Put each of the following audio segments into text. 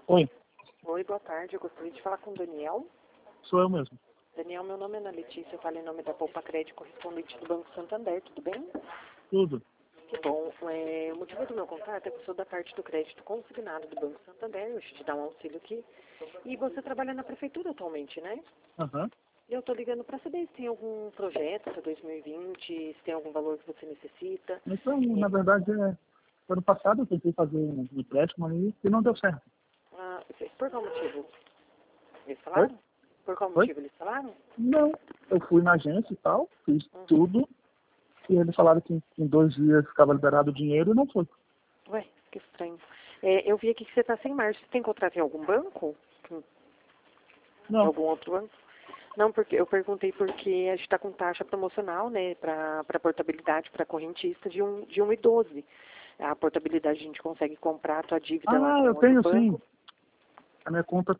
Oi, Oi, boa tarde. Eu gostaria de falar com o Daniel. sou eu mesmo. Daniel, meu nome é Ana Letícia. Eu falo em nome da Poupa Crédito, correspondente do Banco Santander. Tudo bem? Tudo. Que bom. O motivo do meu contato é que eu sou da parte do crédito consignado do Banco Santander. Eu te dar um auxílio aqui. E você trabalha na prefeitura atualmente, né? Aham. E eu estou ligando para saber se tem algum projeto para 2020, se tem algum valor que você necessita. Então, na verdade, ano passado eu tentei fazer um empréstimo aí e não deu certo. Por qual motivo? Eles Oi? falaram? Por qual Oi? motivo eles falaram? Não. Eu fui na agência e tal, fiz Uhum. tudo, e eles falaram que em 2 dias ficava liberado o dinheiro e não foi. Ué, que estranho. Eu vi aqui que você está sem margem. Você tem contrato em algum banco? Em Não. algum outro banco? Não, porque eu perguntei porque a gente está com taxa promocional, né, para portabilidade para correntista de 1,12. A portabilidade a gente consegue comprar a tua dívida lá Ah, com eu outro tenho sim. banco. A minha conta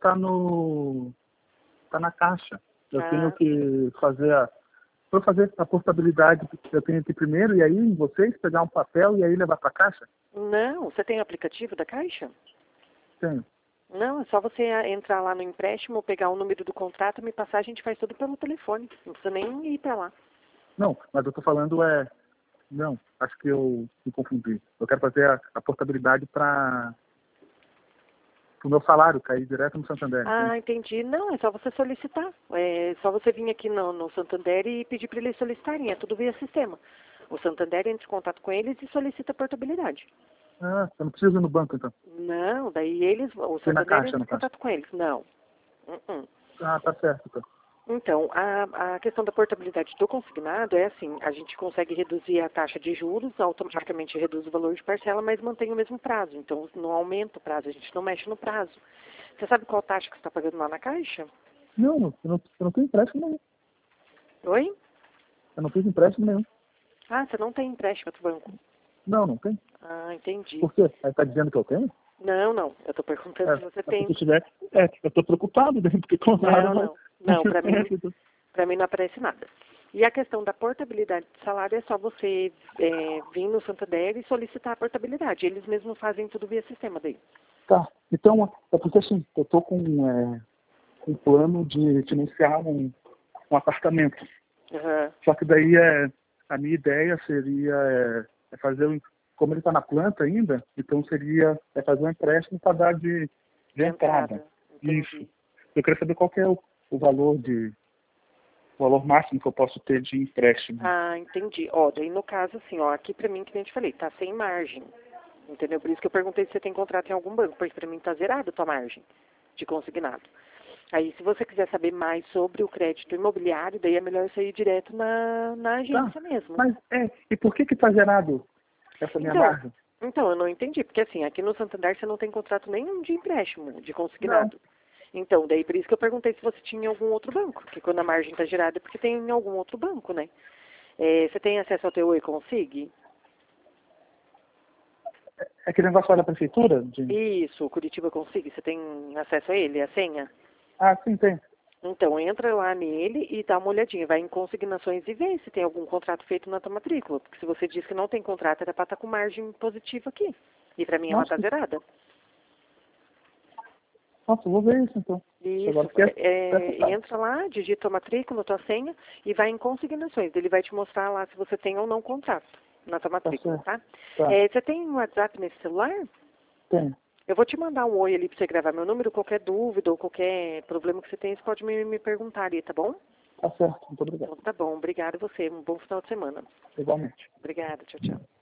tá na caixa. Eu tenho Ah, que para fazer a portabilidade, eu tenho que ir primeiro e aí vocês pegar um papel e aí levar para a caixa? não, você tem aplicativo da Caixa? Tenho. Não, é só você entrar lá no empréstimo, pegar o número do contrato, me passar, a gente faz tudo pelo telefone. Não precisa nem ir para lá. Não, mas eu tô falando não, acho que eu me confundi. Eu quero fazer a portabilidade para o meu salário cair direto no Santander, entende? Ah, entendi. Não, é só você solicitar. É só você vir aqui no Santander e pedir para eles solicitarem. É tudo via sistema. O Santander entra em contato com eles e solicita a portabilidade. Ah, eu não preciso ir no banco, então. Não, daí o Ir na Santander caixa, entra no em caso. contato com eles. Não. Uh-uh. Ah, tá certo, então. Então, a questão da portabilidade do consignado é assim, a gente consegue reduzir a taxa de juros, automaticamente reduz o valor de parcela, mas mantém o mesmo prazo. Então, não aumenta o prazo, a gente não mexe no prazo. Você sabe qual taxa que você está pagando lá na Caixa? Não, eu não tenho empréstimo nenhum. Oi? Eu não fiz empréstimo nenhum. Ah, você não tem empréstimo do banco. Não, não tem. Ah, entendi. Por quê? Aí tá dizendo que eu tenho? Não, não. Eu tô perguntando se você Se tem. eu tiver, eu tô preocupado, né? Porque claro, Não, não. Não, pra mim não aparece nada. E a questão da portabilidade de salário é só você vir no Santander e solicitar a portabilidade. Eles mesmos fazem tudo via sistema daí. Tá. Então, é porque assim, eu tô com um plano de financiar um apartamento. Aham. Só que daí a minha ideia seria fazer como ele está na planta ainda, então seria fazer um empréstimo para dar de De entrada. entrada. Isso. Entendi. Eu queria saber qual que é o valor máximo que eu posso ter de empréstimo. Ah, entendi. Ó, daí no caso, assim, ó, aqui pra mim, que nem eu te falei, tá sem margem. Entendeu? Por isso que eu perguntei se você tem contrato em algum banco, porque pra mim tá zerado a tua margem de consignado. Aí, se você quiser saber mais sobre o crédito imobiliário, daí é melhor você ir direto na Tá. agência mesmo. Mas e por que está gerado essa minha Então, margem? então, eu não entendi, porque assim, aqui no Santander você não tem contrato nenhum de empréstimo, de Não. consignado. Então, daí por isso que eu perguntei se você tinha algum outro banco, que quando a margem está gerada é porque tem em algum outro banco, né? Você tem acesso ao teu e-consig? É aquele negócio lá da prefeitura? Isso, o Curitiba Consig, você tem acesso a ele, a senha? Ah, sim, tem. Então, entra lá nele e dá uma olhadinha, vai em consignações e vê se tem algum contrato feito na tua matrícula. Porque se você diz que não tem contrato, era para estar com margem positiva aqui. E para mim ela Nossa, está zerada. nossa, eu vou ver isso então. Agora Isso, fiquei preocupado. entra lá, digita a matrícula, a tua senha e vai em consignações. Ele vai te mostrar lá se você tem ou não contrato na tua Tá matrícula, certo. tá? Tá. Você tem um WhatsApp nesse celular? Tem. Eu vou te mandar um oi ali para você gravar meu número, qualquer dúvida ou qualquer problema que você tenha, você pode me perguntar ali, tá bom? Tá certo. Muito obrigado. Então tá bom, obrigada a você, um bom final de semana. Igualmente. Obrigada, tchau, tchau.